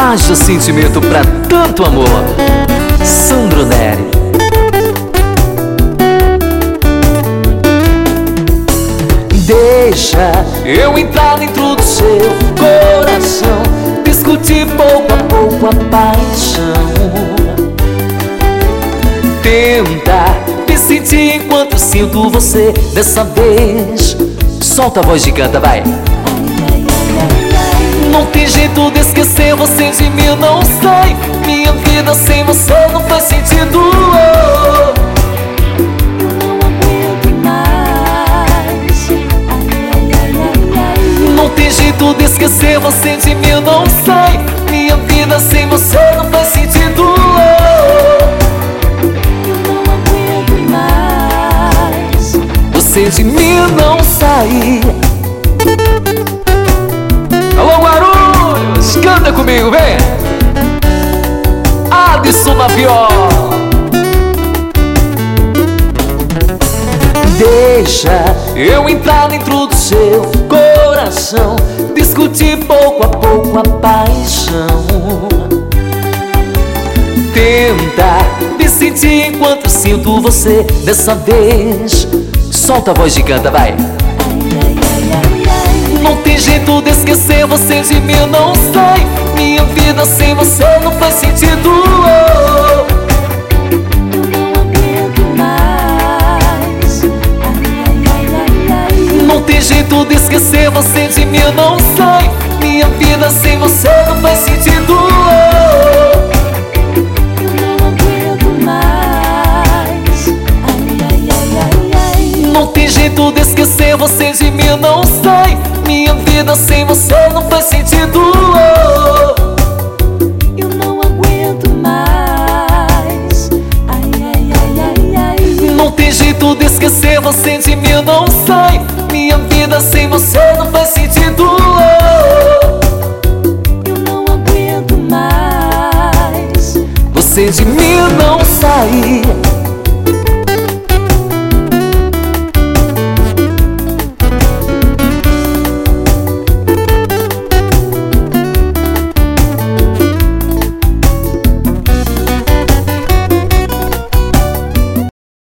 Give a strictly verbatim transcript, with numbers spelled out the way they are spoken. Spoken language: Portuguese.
Haja sentimento pra tanto amor. Sandro Neri. Deixa eu entrar dentro do seu coração, discutir pouco a pouco a paixão. Tenta me sentir enquanto sinto você. Dessa vez solta a voz de canta, vai. Não tem jeito de esquecer você de mim, não sei. Minha vida sem você não faz sentido. Oh. Não tem jeito de esquecer você de mim, não sei. Minha vida sem você não faz sentido. Você de mim não sai. Alô Guarulhos, canta comigo, vem. Adson na viola. Deixa eu entrar dentro do seu coração, discutir pouco a pouco a paixão. Tenta me sentir enquanto sinto você. Dessa vez solta a voz de canta, vai. Não tem jeito de esquecer você de mim, não sei. Minha vida sem você não faz sentido. Oh. Não tem jeito de esquecer você de mim, não sei. Minha vida sem você não faz sentido. Não tem jeito de esquecer você de mim, não sei. Minha vida sem você não faz sentido. Eu não aguento mais. Ai, ai, ai, ai, ai. Não tem jeito de esquecer você de mim, não sei. Minha vida sem você não faz sentido. Eu não aguento mais. Você de mim não sai.